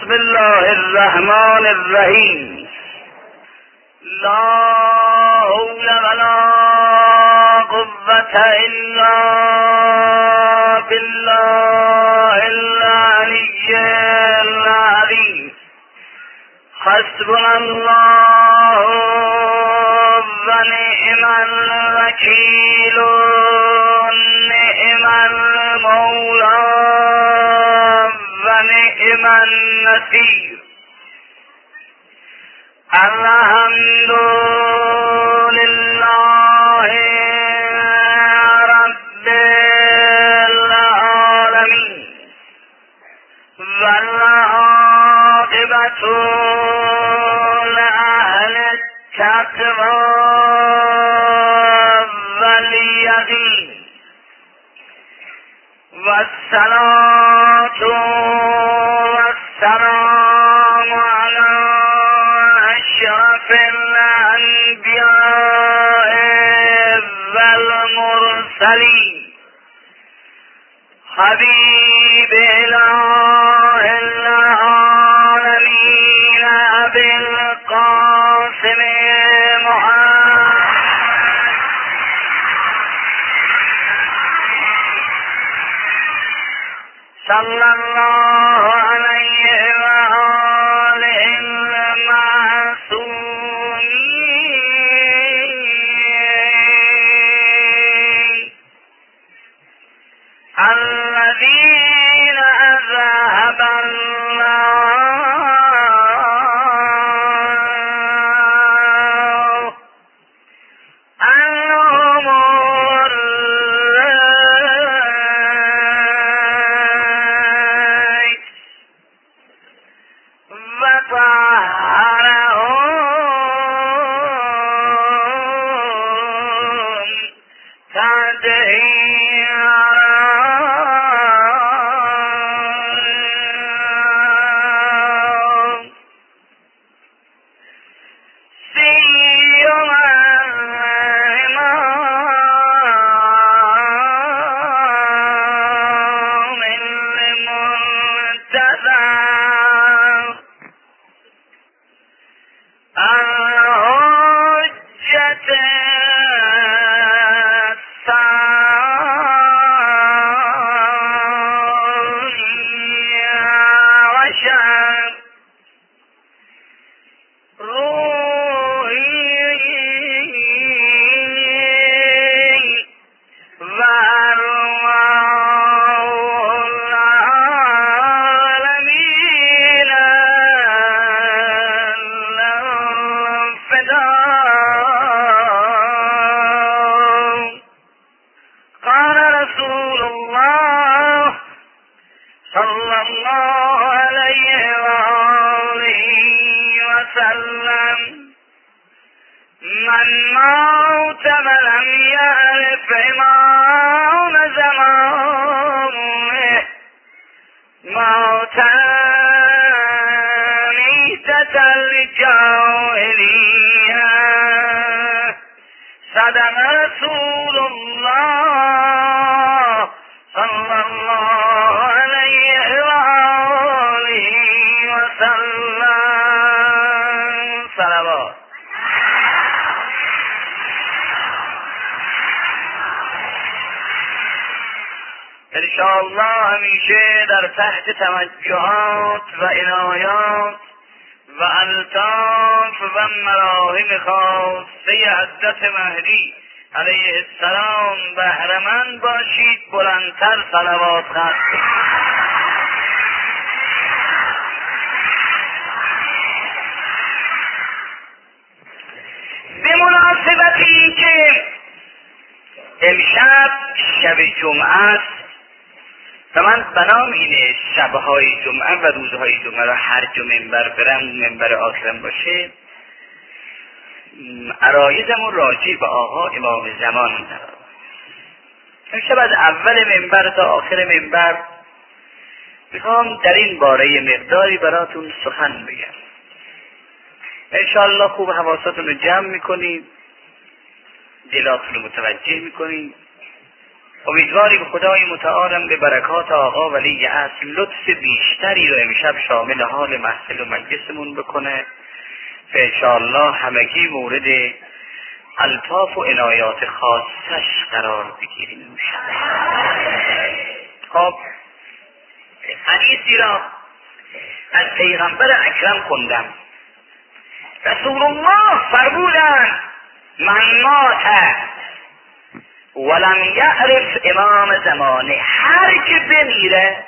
بسم الله الرحمن الرحیم. لا حول ولا قوة الا بالله العلی العظیم. حسبنا الله و نعم الوکیل نعم المولا و نعم النصیر. الحمد لله رب العالمین و العاقبة لأهل التقوى والیقین و الصلاة والسلام علی اشرف الانبیاء والمرسلین حبیب اله العالمین ابی القاسم محمد صلی الله علیه و آله المعصومین الذین اذهب الله عنهم الرجس وطهرهم تطهيرا. سيما الإمام المنتظر الحجة الثانية عشر روحي وأرواح العالمين لهم فداء. قال رسول الله صلى الله عليه وآله وسلم من موت ولم يعرف إمام زمانه موتا ميتة الجاهلية صدق رسول الله صلى الله عليه وآله وسلم. صلوات. انشاءالله همیشه در تحت توجهات و عنایات و الطاف و مراهم خاصه حضرت مهدی علیه السلام بهره‌مند باشید. بلندتر صلوات خواند. به مناسبت اینکه امشب شب جمعه است و من بنام اینه شبهای جمعه و روزهای جمعه را هر جا منبر برم منبر آخرم باشه، عرایضمون راجع به آقا امام زمان دارم. امشب از اول منبر تا آخر منبر میخوام در این باره مقداری براتون سخن بگم. انشاءالله خوب حواساتون رو جمع میکنید، دلاتون رو متوجه میکنید امیدواری به خدای متعالم به برکات آقا ولی اصل لطف بیشتری رو امشب شامل حال محفل و مجلسمون بکنه که انشاءالله همگی مورد الطاف و عنایات خاصش قرار بگیریم. خب حدیثی را از پیغمبر اکرم خوندم. رسول الله فرمودند من مات ولم یعرف امام زمانه، هر که بمیره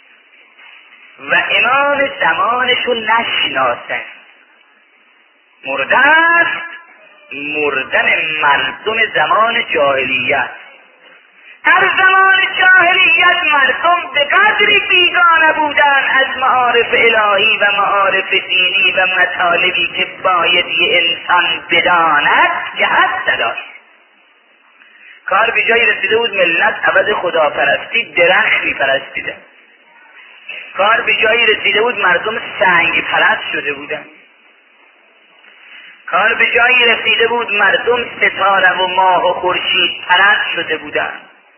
و امام زمانشو نشناسه مرده است، مردن مردم زمان جاهلیت. در زمان جاهلیت مردم به قدری بیگانه بودن از معارف الهی و معارف دینی و مطالبی که باید یه انسان بداند که حد نداشت. کار به جایی رسیده بود ملت عوض خداپرستی درخت میپرستیدن. کار به جایی رسیده بود مردم سنگ پرست شده بودن. کار به جایی رسیده بود مردم ستاره و ماه و خورشید پرست شده بودن.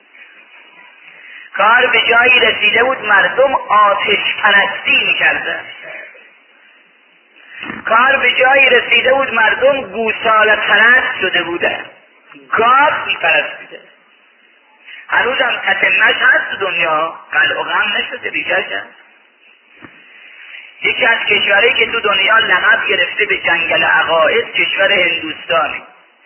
کار به جایی رسیده بود مردم آتش پرستی میکردن. کار به جایی رسیده بود مردم گوساله پرست شده بودن، گاو میپرستیده. هنوز هم تتمش هست دنیا، قلع و غم نشده بیشتر. یکی از کشورهایی که تو دنیا لقب گرفته به جنگل عقاید کشور هندوستانی.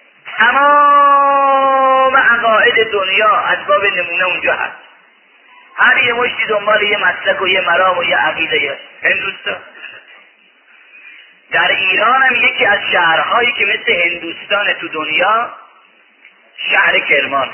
تمام عقاید دنیا اسباب نمونه اونجا هست. هر یه مشتی دنبال یه مسلک و یه مرام و یه عقیده هندوستان. در ایران هم یکی از شهرهایی که مثل هندوستان تو دنیا شهر کرمان.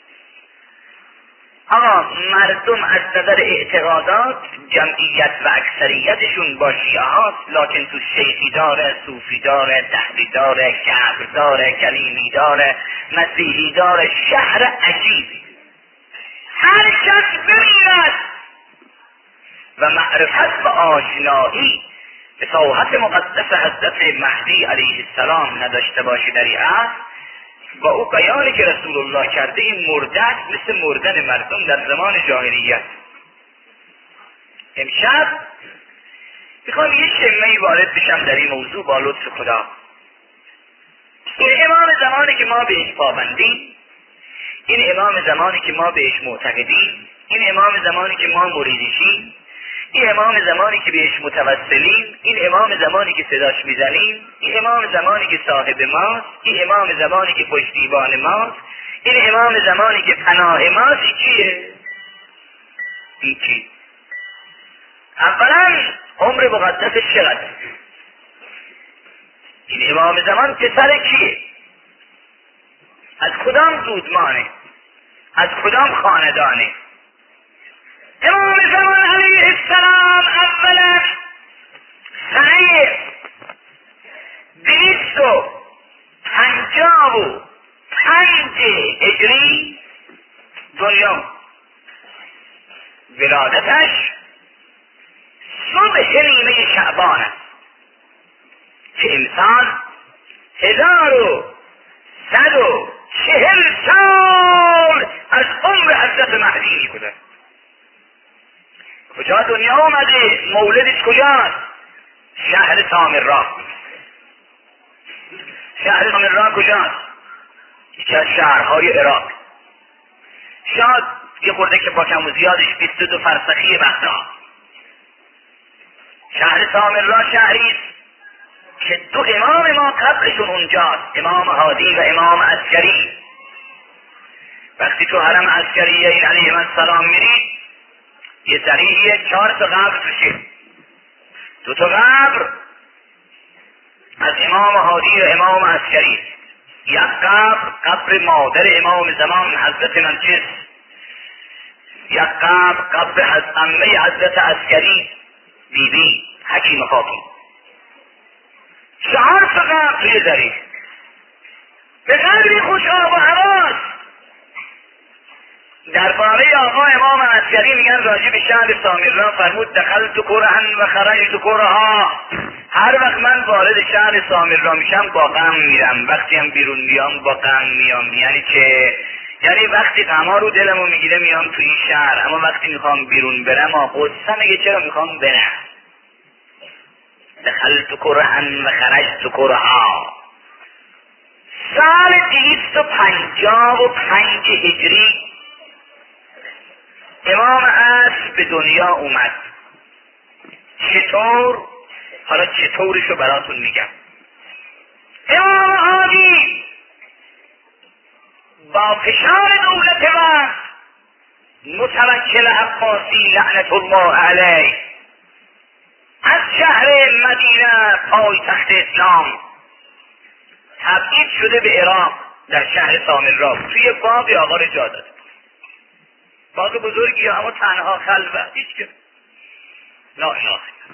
آقا مردم از نظر اعتقادات جمعیت و اکثریتشون با شیعه هاست، لکن تو شیخی داره، صوفی داره، دهری داره، کبر داره، کلیمی داره، مسیحی داره. شهر عجیبی. هر کس بمیرد و معرفت و آشنایی به ساحت مقدس حضرت مهدی علیه السلام نداشته باشه در این عصر، با او بیانی که رسول الله کرده این مرده مثل مردن مردم در زمان جاهلیت. امشب میخوام یه شمه‌ای وارد بشم در این موضوع با لطف خدا. این امام زمانی که ما بهش پابندیم، این امام زمانی که ما بهش معتقدیم، این امام زمانی که ما مریدشیم، این امام زمانی که بهش متوسلیم، این امام زمانی که صداش میزنیم، این امام زمانی که صاحب ماست، این امام زمانی که پشتیبان ماست، این امام زمانی که پناه ماست، این چیه؟ این چی؟ اولا عمر مقدسش چقدر؟ این امام زمان پسر کیه؟ از کدام دودمانه؟ از کدام خاندانه؟ امام زمان علیه السلام اولا سنه 255 هجری دنیا، ولادتش صبح نیمه شعبان است که امسال 1140 سال از عمر حضرت مهدی می‌گذرد. کجا دنیا اومده؟ مولدش کجاست؟ شهر سامرا. شهر سامرا کجاست؟ یکی از شهرهای عراق. شاید یه خورده که با کم و زیادش 22 فرسخی بغداد. شهر سامرا شهریست که دو امام ما قبلشون اونجاست، امام هادی و امام عسکری. وقتی تو حرم عسکریه علیهم السلام میری، یه ذریعه 4 تا قبر توشه. 2 تا قبر از امام هادی و امام عسکری، یک قبر مادر امام زمان حضرت نرجس، یک قبر از عمه حضرت عسکری بیبی حکیم خاتون. 4 تا قبر توی ذریعه. به قدری خوشآب و حواس درباره آقا امام عسکری میگن راجع به شهر سامرا فرمود دخلت کرهن و خرجت کرها. هر وقت من وارد شهر سامرا میشم با غم میرم، وقتی هم بیرون میام با غم میام. یعنی که یعنی وقتی غما رو دلمو میگیره میام تو این شهر، اما وقتی میخوام بیرون برم غصه میگه چرا میخوام برم. دخلت کرهن و خرجت کرها. سال 255 هجری امام عصر به دنیا اومد. چطور؟ حالا چطورشو براتون میگم. امام هادی با فشار دولت وقت متوکل عباسی لعنت الله علیه از شهر مدینه پایتخت اسلام تبعید شده به عراق، در شهر سامراء توی باغ آقا را جا داد. باغ بزرگی اما تنها خلوت، هیچ که لا اله.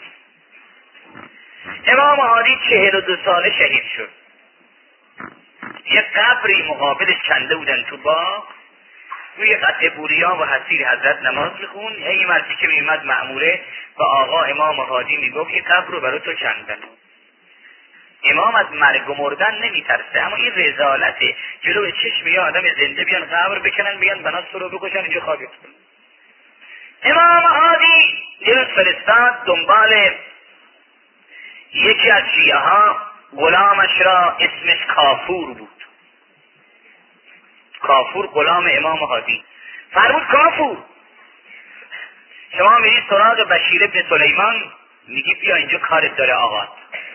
امام هادی 42 ساله شهید شد. یه قبری مقابلش کنده بودن تو باغ، روی قطع بوریا و حسیر حضرت نماز میخون. هی مردی که میمد مأموره و آقا امام هادی میگفت این قبر رو برای تو کندن. امام از مرگ و مردن نمیترسه، اما این رذالته. جلوی چشم یه آدم زنده بیان قبر بکنن، بیان بنات رو بکشن، اینجا خوابید. امام هادی یه روز فرستاد دنبال یکی از شیعه ها، غلامش را اسمش کافور بود. کافور غلام امام هادی. فرمود کافور شما میری سراغ بشیر بن سلیمان، میگی بیا اینجا کارت داره آقا.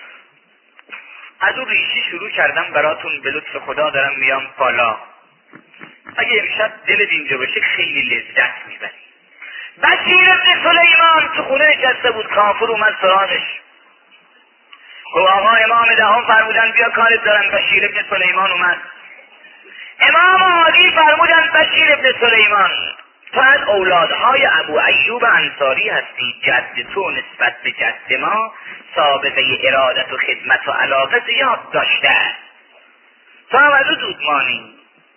از اون ریشی شروع کردم براتون، به لطف خدا دارم میام بالا. اگه امشب دلت اینجا باشه خیلی لذت میبری. بشیر بن سلیمان تو خونه نشسته بود، کافور اومد سراغش. گفت آقا امام دهم فرمودن بیا کارت دارن. بشیر بن سلیمان اومد. امام هادی فرمودن بشیر بن سلیمان تو از اولادهای ابو ایوب انصاری هستی، جد تو نسبت به جد ما سابقه ارادت و خدمت و علاقه زیاد داشته، تو هم از او دودمانی.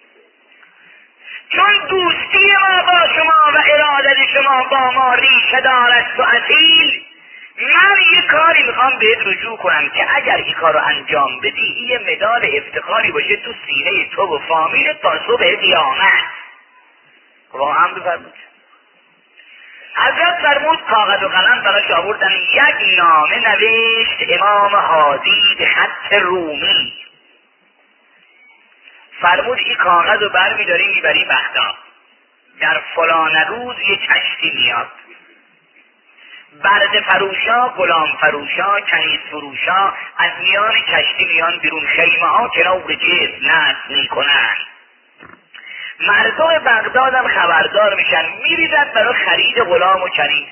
چون دوستی ما با شما و ارادت شما با ما ریشه دارد و اصیل، من یه کاری میخوام بهت رجوع کنم که اگر این کار رو انجام بدی یه مدال افتخاری باشه تو سینه تو و فامیلت تا صبح قیامت. واقعا بفرمود. حضرت فرمود کاغذ و قلم براش آوردن، یک نامه نوشت امام هادی به خط رومی. فرمود این کاغذ رو برمیداری میبری بغداد، در فلان روز یه کشتی میاد، برده فروشا، غلام فروشا، کنیز فروشا از میان کشتی میان بیرون، خیمه ها کنار جسم نصب میکنن. مردم بغداد هم خبردار میشن، میریزن برای خرید غلام و کنیز.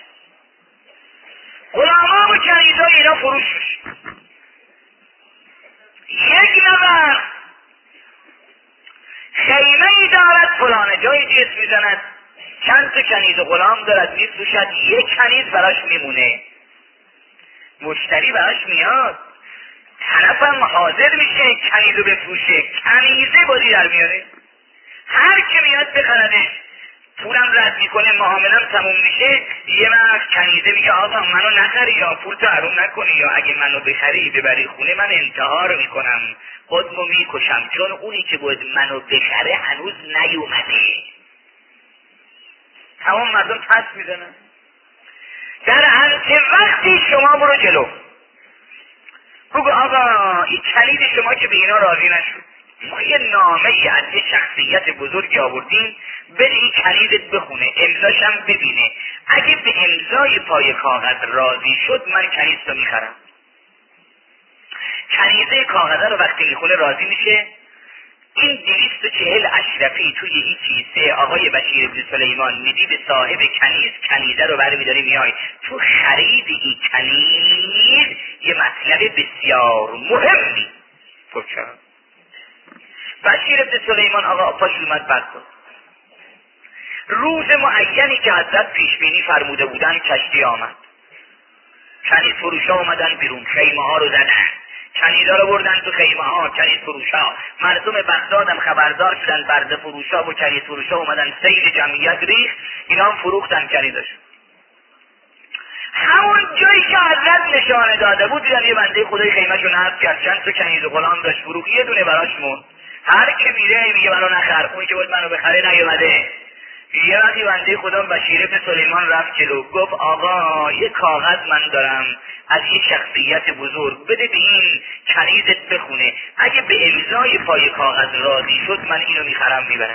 غلامان و کنیزا اینا فروش میشه. یک نفر خیمه ای دارد فلان جای جسم میزند، چند تا کنیز و غلام دارد میفروشد، یک کنیز براش میمونه. مشتری براش میاد، طرفم حاضر میشه کنیزو بفروشه، کنیزه بازی در میاره. هر که میاد بخردش، پولم رد میکنه، معاملم تموم میشه. یه وقت کنیزه میگه آقا منو نخری یا پول تو حروم نکنی، یا اگه منو بخری ببری خونه من انتحار میکنم، خودمو میکشم، چون اونی که بود منو بخره هنوز نیومده. تمام مردم پس میزنن. در همچه وقتی شما برو جلو بگو آقا این کلید شما که به اینا راضی نشد، ما یه نامه ای از یه شخصیت بزرگی آوردیم، بده این کلیدت بخونه، امضاشم ببینه، اگه به امضای پای کاغذ راضی شد من کنیز رو میخرم. کنیزه کاغذه رو وقتی میخونه راضی میشه. این 240 اشرفی توی این کیسه آقای بشیر بن سلیمان میدی به صاحب کنیز، کنیزه رو برمیداری میای. تو خرید این کنیز یه مطلب بسیار مهمی پرچه. بشیر بن سلیمان آقا پاش اومد بد بود. روز معینی که حضرت پیش بینی فرموده بودن کشتی آمد. کنیز فروشا اومدن بیرون، خیمه ها رو زدن، کنیزا رو بردن تو خیمه ها، کنیز فروشا. مردم بغداد هم خبردار شدن، برده فروشا و کنیز فروشا اومدن، سیل جمعیت ریخت، اینا هم فروختن کنیزاشون. همون جایی که حضرت نشانه داده بود دیدن یه بنده خدای خیمه‌شو نصب کرد، چند تا کنیز و غلام داشت فروخت، یه دونه براش موند. هر که میره میگه منو نخر، اون که بود منو بخره نیومده. یه وقتی بنده خدا بشیر بن سلیمان رفت جلو، گفت آقا یه کاغذ من دارم از یه شخصیت بزرگ، بده به این کنیزت بخونه، اگه به امضای پای کاغذ راضی شد من اینو میخرم میبرم.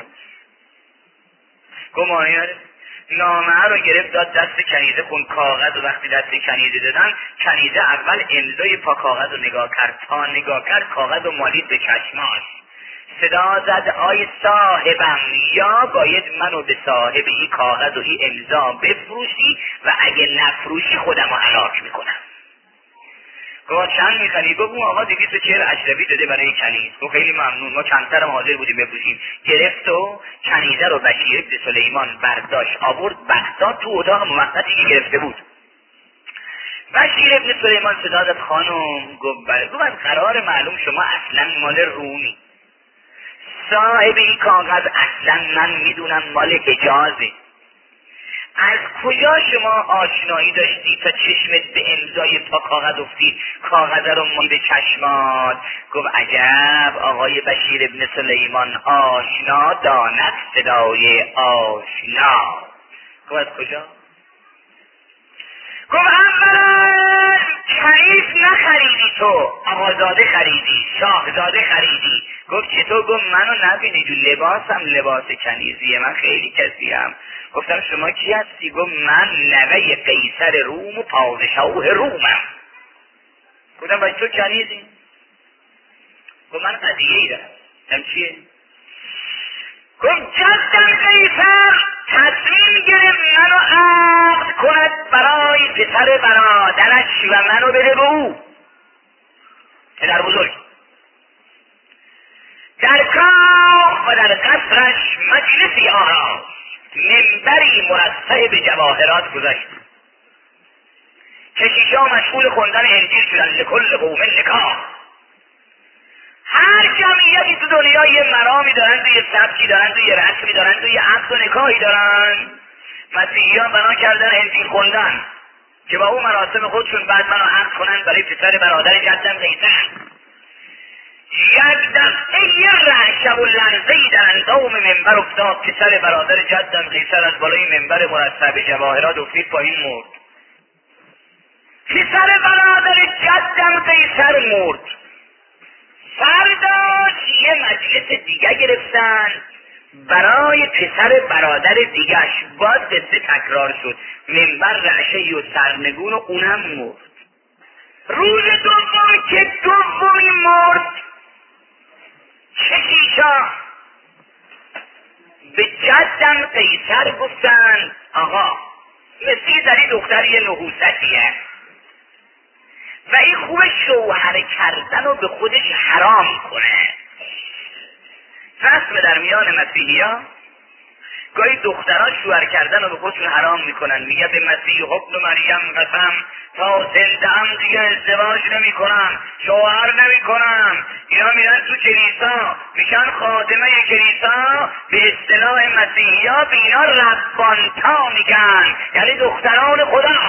گفت مانیاره. نامه رو گرفت داد دست کنیزه، خون کاغذ و وقتی دست کنیزه دادن، کنیزه اول امضای پا کاغذ رو نگاه کرد، تا نگاه کرد کاغذ رو مالید به چشماش، صدا زد آی صاحبم، یا باید منو به صاحب این کاغذ و این امضا بفروشی و اگه نفروشی خودم رو هلاک میکنم. گفت چند میخری؟ گفت اون آقا 240 اشرفی داده برای کنیز. گفت خیلی ممنون، ما کمترم حاضر بودیم بفروشیم. گرفت و کنیزه رو بشیر بن سلیمان برداشت آورد بغداد تو اتاق موقتی که گرفته بود. بشیر بن سلیمان صدا زد خانم. گفت بله. گفت از قرار معلوم شما اصلا مال رومی، صاحب این کاغذ اصلا من میدونم مال حجازه، از کجا شما آشنایی داشتی تا چشمت به امضای پا کاغذ افتید کاغذ رو مالی به چشمات؟ گفت عجب آقای بشیر بن سلیمان، آشنا داند صدای آشنا. گفت از کجا؟ گفت اولا کنیز نخریدی تو، آقازاده خریدی، شاهزاده خریدی. گفت چطور؟ گفت منو نبینی جو لباسم لباس کنیزیه، من خیلی کسیم. گفتم شما کی هستی؟ گفت من نوه قیصر روم و پادشاه رومم. گفتم باید تو کنیزی؟ گفت من قضیه ای دارم. گفتم چیه؟ گفت جدم قیصر تصمیم گرفت منو عقد کند برای پسر برادرش و منو بده به او، پدر بزرگ. در کاخ و در قصرش مجلسی آراست، منبری مرصع به جواهرات گذاشت، کشیشا مشغول خوندن انجیل شدن، لکل قوم نکاح. هر جمعیتی تو دنیا یه مرامی دارن، یه سبکی دارن، یه رسمی دارن، یه عقد و نکاحی دارن. مسیحیان بنا کردن انجیل خوندن که با اون مراسم خودشون بعد منو عقد کنن برای پسر برادر جدم قیصر. یک دفعه یه رعشه و لرزه‌ای در اندام منبر افتاد، پسر برادر جدم قیصر از بالای منبر مرصع به جواهرات افتید پایین مرد. پسر برادر جدم قیصر مرد. فرداش یه مجلس دیگه گرفتن برای پسر برادر دیگهش، باز قصه تکرار شد، منبر رعشه‌ای و سرنگون و اونم مرد. روز دوم که دومی مرد، کشیشا به جدم قیصر گفتن آقا مثل زنی دختر یه نحوستیه و این خوب شوهر کردن رو به خودش حرام کنه. رسم در میان مسیحی ها گاهی دخترها شوهر کردن رو به خودشون حرام میکنن، میگه به مسیح ابن مریم قسم تا زنده هم دیگه ازدواج نمی کنم، شوهر نمی کنم. اینا میرن تو کلیسا میشن خادمه کلیسا، به اصطلاح مسیحی ها به اینا ربانتا میگن، یعنی دختران خدا.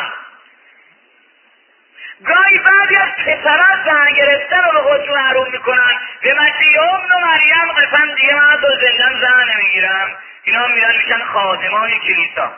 گاهی بعضی از پسرها زن گرفتن رو به خودشون حروم میکنن، به مسیح ابن مریم قسم دیگه من تا زندم زن نمیگیرم. اینا میرن میشن خادمان کلیسا.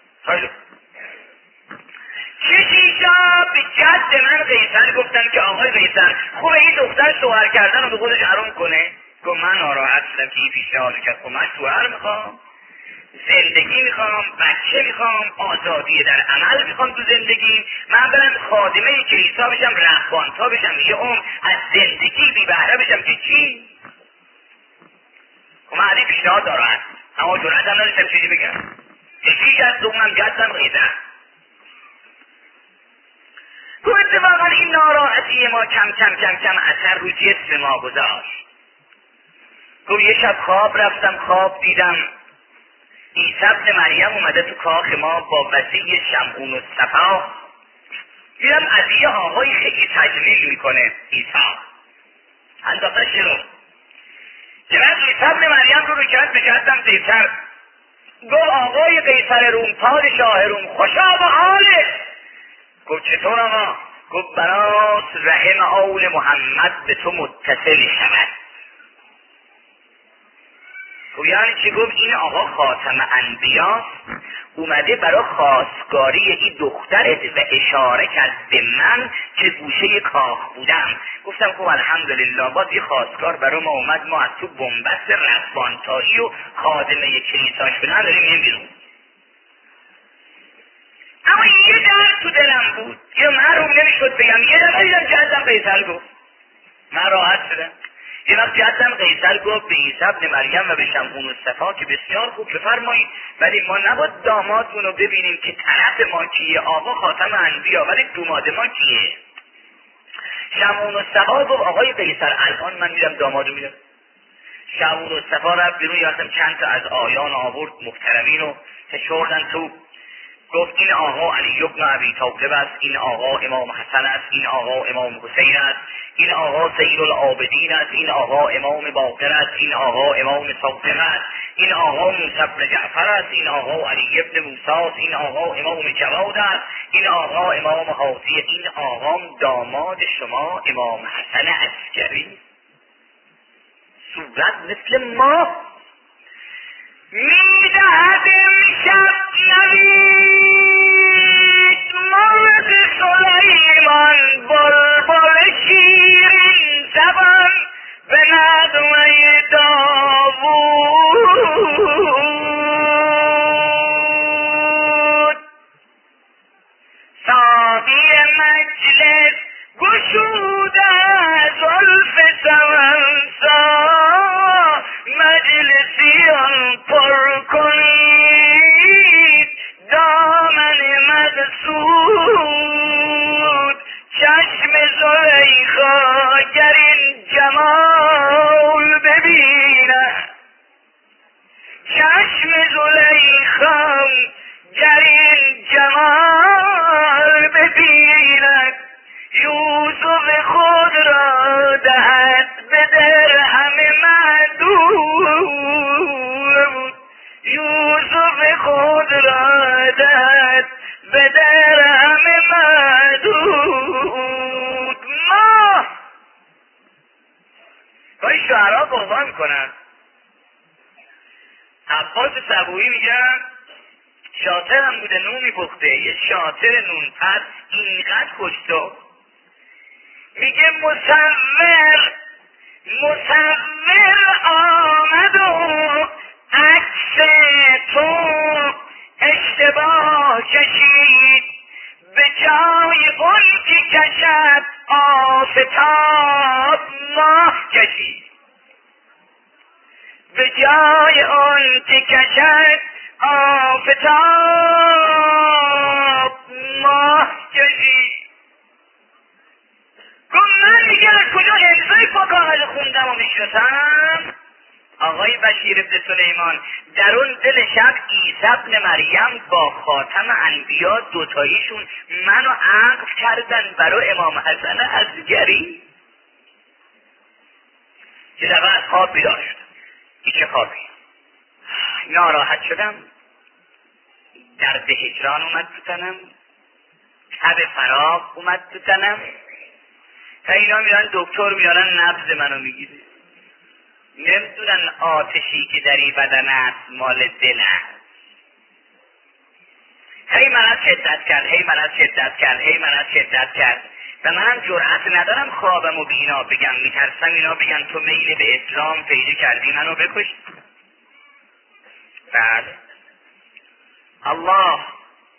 کشیشا به جد من قیصر گفتن که آقای قیصر خوبه این دختر شوهر کردن رو به خودش حروم کنه؟ گفت من ناراحت شدم که این پیشنهاد کرد. خب من شوهر میخوام، زندگی میخوام، بچه میخوام، آزادی در عمل میخوام تو زندگی، من برم خادمه کلیسا بشم، رهبانتا بشم، یه عمر از زندگی بی بهره بشم که چی؟ خب من از این پیشنهاد ناراحت، اما جرأت هم نداشتم چیزی بگم. یکی از دومم جدم قیصر. تو اتفاقا این ناراحتی ما کم کم کم کم اثر رو جسم ما گذاشت. تو یه شب خواب رفتم، خواب دیدم عیسی ابن مریم اومده تو کاخ ما با وسیع شمعون و صفا. دیدم از یه آقای خیلی تجلیل میکنه عیسی، انداختش رو که من عیسی ابن مریم رو کرد به جدم قیصر. گفت آقای قیصر روم، پادشاه روم، خوشا به حاله. گفت چطور آقا؟ گفت براس رحم آل محمد به تو متصل شود. یعنی چی؟ گفت این آقا خاتم انبیاست، اومده برای خواستگاری این دخترت و اشاره کرد به من که گوشه کاخ بودم. گفتم خب الحمدلله، باز یه خواستگار برای ما اومد، ما از تو بنبست رسوانتایی و خادمه کلیسا شدن داریم میریم بیرون. اما یه درد تو دلم بود، یه محروم نمیشد بگم، یه دفعه دیدم جدم قیصر گفت، من راحت شدم. یه وقت جدم قیصر گفت به عیسی ابن مریم و به شمعون الصفا که بسیار خوب بفرمایید، ولی ما نباید دامادمون رو ببینیم که طرف ما کیه، آقا خاتم انبیا، ولی دوماد ما کیه. شمعون الصفا گفت آقای قیصر الان من میرم دامادو میرم. شمعون الصفا رفت بیرون، یادم چند تا از آیان آورد محترمین رو فشردن تو. گفت این آقا علی بن ابی طالب است، این آقا امام حسن است، این آقا امام حسین است، این آقا سید العابدین است، این آقا امام باقر است، این آقا امام صادق است، این آقا موسی بن جعفر است، این آقا علی بن موسی است، این آقا امام جواد است، این آقا امام حاضی، این آقا داماد شما امام حسن عسکری، صورت مثل ما میدهد امشب نوید مرد سلیمان بلبل شیرین زبان به نغمه داوود. ساقی مجلس گشوده زلف سمنسا، مجلسیان پر کنید دامن مقصود. چشم زلیخا گر این جمال ببیند، چشم زلیخا گر این جمال ببیند، یوسف خود را دهد به درهم معدود، یوسف خود را دهد به درهم معدود. ما این شعرها قربان کنن. عباس صبوحی میگن شاطر هم بوده نونی پخته، یه شاطر نونپز اینقدر کشتا، میگه مصور آمد و عکس تو اشتباه کشید، به جای اون که کشد آفتاب ماه کشید، به جای اون که کشد آفتاب ماه کشید. گفت من دیگه از کجا امضای فکاهت خوندم و میشناسم؟ آقای بشیر ابن سلیمان در اون دل شب عیسی ابن مریم با خاتم انبیا دوتاییشون منو عقد کردن برای امام حسن عسکری. یه دفعه از خواب بیدار شدم. این چه خوابی؟ ناراحت شدم، درد هجران اومد تو تنم، تب فراق اومد تو تنم. تا اینا میرن دکتر میارن نبض منو میگیره، نمیدونن آتشی که در این بدن است مال دل است. هی من از شدت کرد، هی من از شدت کرد، هی من از شدت کرد و منم جرأت ندارم خوابم و بینا بگم، میترسم اینا بگن تو میل به اسلام پیدا کردی منو بکش. بله الله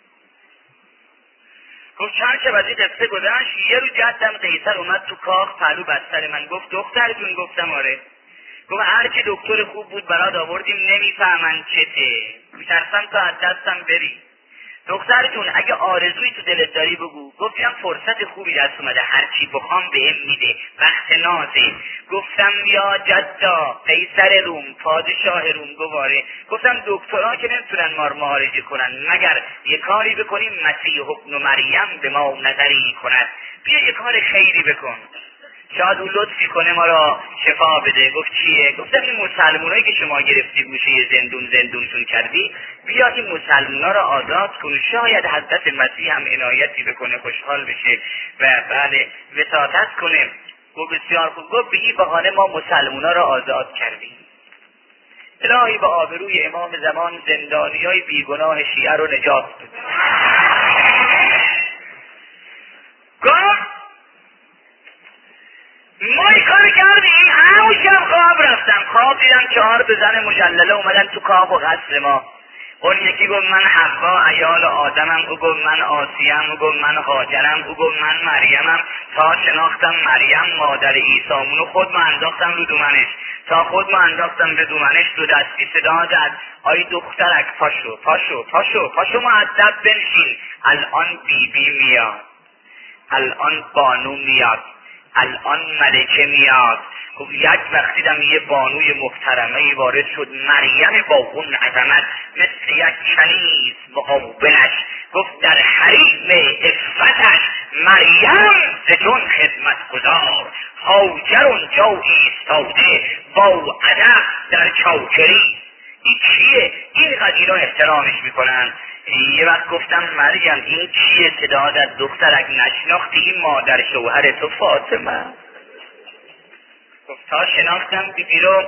گفت چند شب از این قصه گذشت. یه رو جدم قیصر اومد تو کاخ پهلو بستر من، گفت دختر جون. گفتم آره. گفت هر کی دکتر خوب بود برات آوردیم، نمیفهمن چته، میترسم تا از دستم بری. دختر جون اگه آرزویی تو دلت داری بگو. گفتم فرصت خوبی دست اومده، هر چی بخوام بهم میده، وقت نازه. گفتم یا جدا قیصر روم پادشاه روم گواره. گفتم دکترها که نمیتونن ما رو معالجه کنن، مگر یه کاری بکنیم مسیح ابن مریم به ما نظری کند، بیا یه کار خیری بکن، شاید او لطفی کنه ما را شفا بده. گفت چیه؟ گفتم این مسلمونایی که شما گرفتی گوشه زندونشون کردی، بیا این مسلمونا را آزاد کن، شاید حضرت مسیح هم عنایتی بکنه، خوشحال بشه و بله وساطت کنه. گفت بسیار خوب. گفت به این بهانه ما مسلمونا را آزاد کردیم. الهی به آبروی امام زمان زندانیای بیگناه شیعه رو نجات بده. گفت ما این کار کردیم، همون شب خواب رفتم، خواب دیدم 4 زن مجلله اومدن تو کاخ و قصر ما. اون یکی گفت من حوا عیال آدمم، او گفت من آسیم، او گفت من هاجرم، او گفت من مریمم، تا شناختم مریم مادر عیسی، خود ما انداختم رو دومنش، تا خود ما انداختم به دومنش، دو دستی صدا زد آی دخترک پاشو پاشو پاشو پاشو مؤدب بنشین، الان بیبی میاد، الان بانو میاد، الان ملکه میاد. گفت یک وقت دیدم یه بانوی محترمه وارد شد، مریم با اون عظمت مثل یک کنیز مقابلش، گفت در حریم عفتش مریم ز جون خدمت گزار، هاجر اونجا ایستاده با ادب در چاکری. این چیه؟ این قدینا احترامش میکنن. یه وقت گفتم مریم این چیه؟ صدا زد دخترک نشناختی این مادر شوهر تو فاطمه؟ گفت تا شناختم بیبی رو،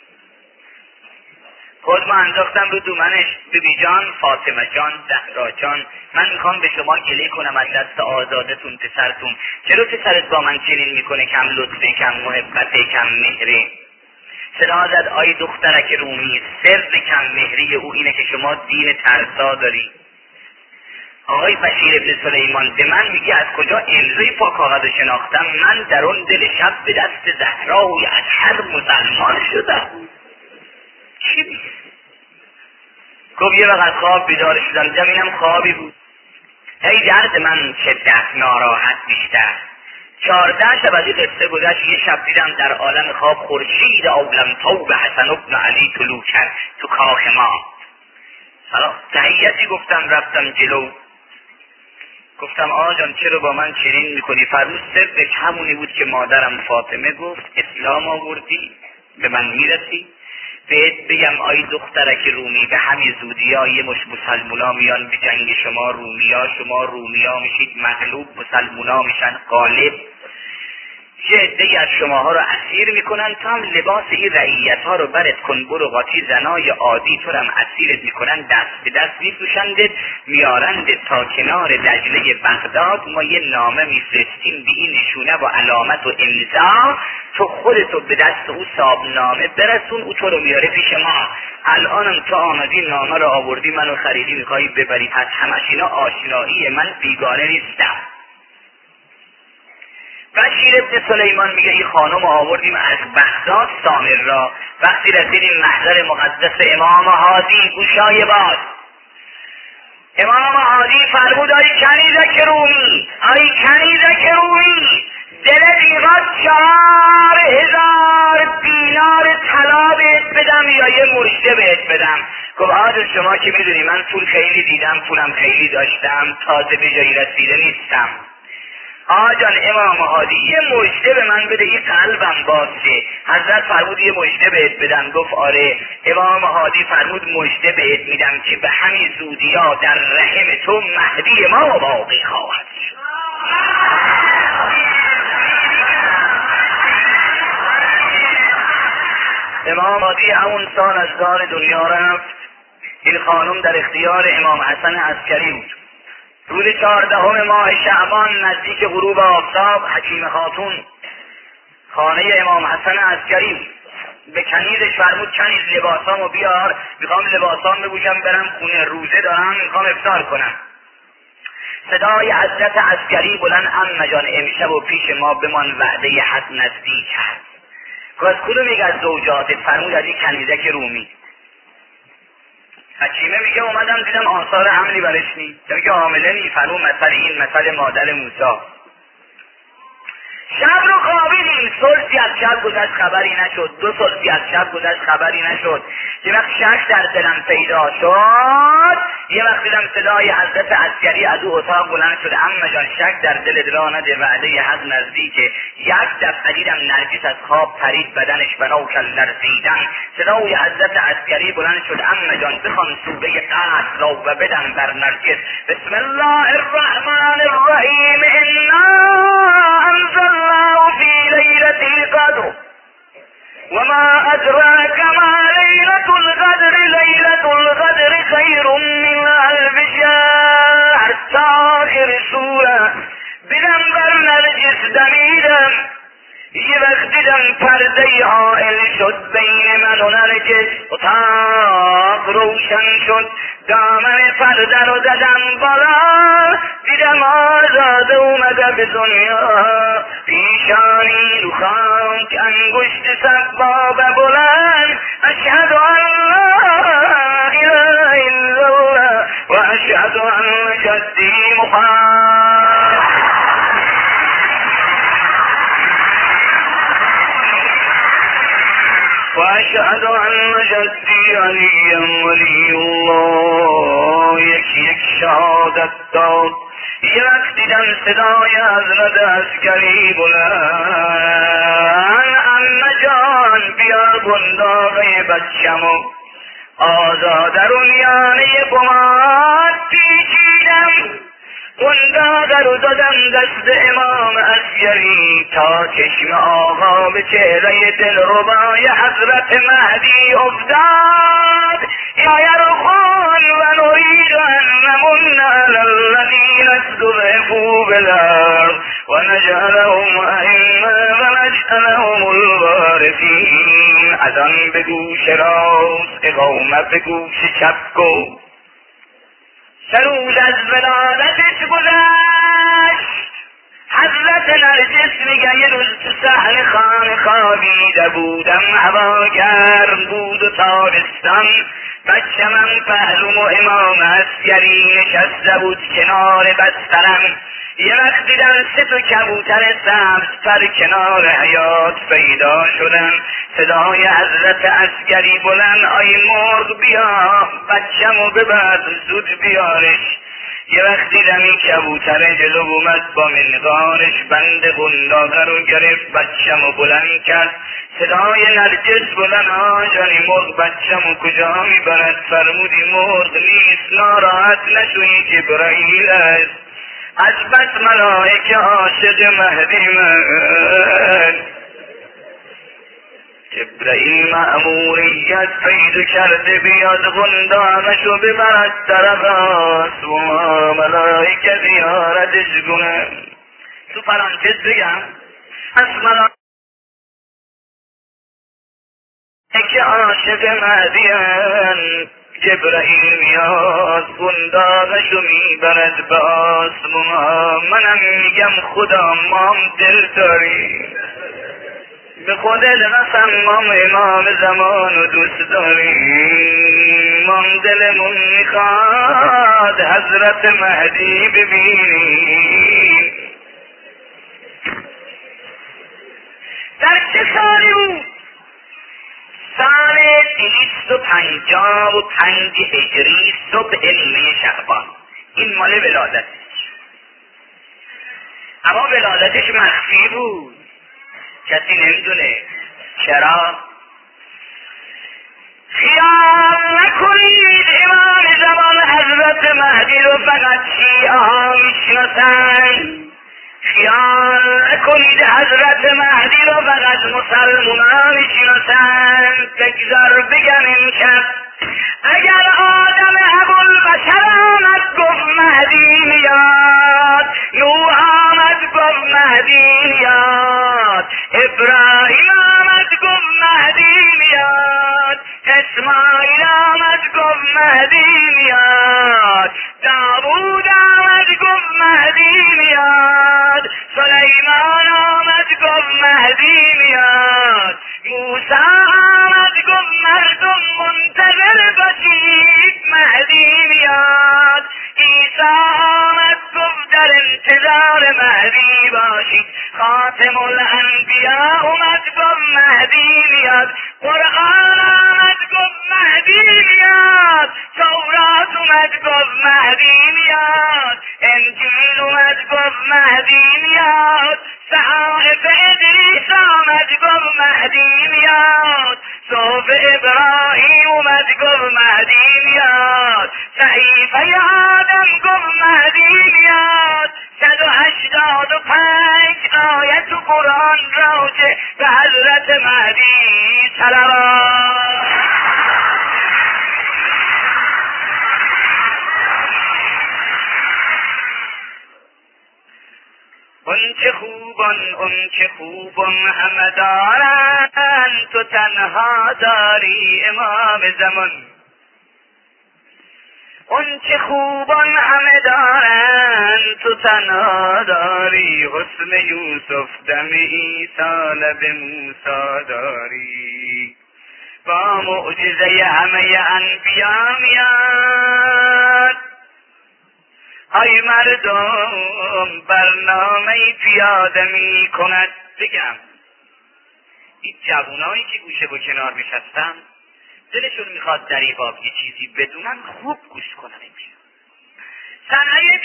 خود ما انداختم رو دومنش، بیبی جان، فاطمه جان، زهرا جان، من میخوام به شما گله کنم از دست آزادتون پسرتون، چرا پسرت با من چنین میکنه؟ کم لطفه، کم محبته، کم مهره. صدا زد آی دخترک رومی، سر کم مهری او اینه که شما دین ترسا داری. آقای بشیر ابن سلیمان به من میگه از کجا امضای پاک کاغذ شناختم؟ من در اون دل شب به دست زهرای از هر مسلمان شدم. چی میگه؟ گفت یه وقت خواب بیدار شدم، دیدم اینم خوابی بود. ای درد من شدت، ناراحت بیشتر. 14 شب از این قصه گذشت، یه شب دیدم در عالم خواب خورشید عالم توب حسن ابن علی طلوع کرد تو کاخ ما. حالا تحیتی گفتم، رفتم جلو، گفتم آقا جان چرا با من چنین میکنی؟ فرمود سرش همونی بود که مادرم فاطمه گفت، اسلام آوردی به من میرسی، بهت بگم آی دخترک رومی به همین زودی ها یه مش مسلمونا میان به جنگ شما رومیا، شما رومیا میشید مغلوب، مسلمونا میشن غالب، چه عده‌ای از شماها رو اسیر میکنن، تا هم لباس این رعیت ها رو برت کن، برو قاطی زنای عادی تو هم اسیرت میکنن، دست به دست میفروشندت، میارندت تا کنار دجله بغداد، ما یه نامه میفرستیم به این نشونه و علامت و امضا، تو خودتو به دست او صاحب نامه برسون، او تو رو میاره پیش ما. الانم تو آمدی نامه رو آوردی منو خریدی میخوایی ببری، پس همش اینا آشنایی من، بیگانه نیستم. بشیر ابن سلیمان میگه این خانم آوردیم از بغداد سامر را، وقتی رسیدیم محضر مقدس امام هادی، گوشای باز امام هادی فرمود آی کنیزک رومی، آی کنیزک رومی، دلت میخواد 4000 دینار طلا بهت بدم یا یه مژده بهت بدم؟ گفت آقا شما که میدونی من پول خیلی دیدم، پولم خیلی داشتم، تازه به جایی رسیده نیستم. آقا جان امام هادی یه مژده به من بده، این قلبم باشه. حضرت فرمود یه مژده بهت بدم؟ گفت آره. امام هادی فرمود مژده بهت میدم که به همین زودی ها در رحم تو مهدی ما باقی خواهد شد. امام هادی همون سال از دار دنیا رفت. این خانم در اختیار امام حسن عسکری بود. روز 14 ماه شعبان نزدیک غروب آفتاب، حکیم خاتون خانه امام حسن عسکری بود. به کنیزش فرمود کنیز لباسامو بیار، میخوام لباسام بپوشم برم خونه، روزه دارم میخوام افطار کنم. صدای حضرت عسکری بلند عمه جان امشب و پیش ما بمان، وعده حد نزدیک هست. که از کدوم یک از زوجاتت؟ فرمود از این کنیزک رومی. حکیمه میگه اومدم دیدم آثار حملی برش نی، میگه حامله نی. فرمود مثل این مثل مادر موسی. شب رو خوابیدیم، ثلثی از شب گذشت خبری نشد، 2 ثلثی از شب گذشت خبری نشد. یه وقت شک در دلم پیدا شد، یه وقت دیدم صدای حضرت عسکری از او اتاق بلند شد، عمه جان شک در دل را نده، وعده حق نزدیکه. یک دفعه دیدم نرگس از خواب پرید، بدنش بنا کرد لرزیدن. صدای حضرت عسکری بلند شد، عمه جان بخوان سوره قدر را و بدن بر نرگس. بسم الله الرحمن الرحیم، انا انزلنا في ليلة القدر وما أدراك ما ليلة یه وقت دیدم پرده حائل شد بین من و نرگس، اتاق روشن شد، دامن پرده رو زدم بالا، دیدم آزاده اومده به دنیا، پیشانی رو خاک، انگشت سبابه بلند، اشهد ان لا اله الا الله و اشهد ان جدی محمد. واشهد ان جدی علی ولی الله. یک شهادت داد. یه وقت دیدم صدای حضرت عسکری بلند، عمه جان بیار بنداغه بچمو، آزاده رو میانه بماد پیچیدم، بنداغه رو دادم دست امام عسکری، تا چشم آقا به چهره دلربای حضرت مهدی افتاد. یا یرخون و نرید ان نمن علی الذین استضعفوا بالارض و نجعلهم ائمة و نجعلهم الوارثین. اذان به گوش راست، اقامت به گوش چپ گفت. سه روز از ولادتش گذشت. حضرت نرجس میگه یه روز تو صحن خانه خوابیده بودم، هوا گرم بود و تابستان، بچه‌م پهلوم و امام عسکری نشسته بود کنار بسترم. یه وقت دیدم 3 تا کبوتر سبز پر کنار حیاط پیدا شدن، صدای حضرت عسکری بلند، آی مرغ بیا بچه‌مو ببر زود بیارش. یه وقت دیدم این کبوتر جلو اومد با منقارش، بند بنداغه رو گرفت، بچه‌مو بلند کرد، صدای نرجس بلند، آجانی مرغ بچه‌مو کجا میبرد؟ فرمودی مرغ نیست، ناراحت نشوی جبرائیل است. از بس ملائکه عاشق مهدی من. جبرائیل مأموریت پیدا کرده بیاد غندانشو ببرد طرف آسمان، ملائکه زیارتش کنه. تو پرانتز بگم از ملائکه عاشق مهدیان، جبرائیل میاد گنداغشو میبرد به آسمان. منم میگم خدا ما هم دل داریم، به خودت قسم ما امام زمان و دوست داریم، ما دلمون میخواد حضرت مهدی ببینیم. در چه سالی بود؟ سال 255 هجری، صبح نیمه شعبان. این مال ولادتش، اما ولادتش مخفی بود، کسی نمیدونه. چرا؟ خیال نکنید امام زمان حضرت مهدی رو فقط شیعه ها میشناسن، خیال نکنید حضرت مهدی رو فقط مسلمان ها میشناسن. بگذار بگم امشب اگر آدم ابوالبشر آمد گفت مهدی میاد، نوح آمد گفت مهدی میاد، ابراهیم آمد گفت مهدی میاد، اسماعیل آمد گفت مهدی میاد، داوود آمد گفت مهدی میاد، سلیمان آمد گفت مهدی میاد، موسی آمد گفت مردم منتظر باشید مهدی میاد، عیسی آمد گفت در انتظار مهدی باشید، خاتم الانبیا اومد گفت مهدی میاد، قرآن آمد گفت مهدی میاد، تورات اومد گفت مهدی میاد، انجیل اومد گفت مهدی میاد، صحائف ادریس آمد گفت مهدی میاد، صحف ابراهیم اومد گفت مهدی میاد، صحیفه آدم گفت مهدی میاد. 185 آیت قرآن راجع به حضرت مهدی صلوات. اون چه خوبان همه دارن، تو تنها داری امام زمان. اون چه خوبان همه دارن، تو تنها داری حسن یوسف دم عیسی لب موسی داری. با معجزه همه انبیا میاد، های مردم برنامه پیاده می کند. بگم این جوانایی که گوشه با کنار نشستن دلشون میخواد در این باب یه چیزی بدونن، خوب گوش کنن. سنه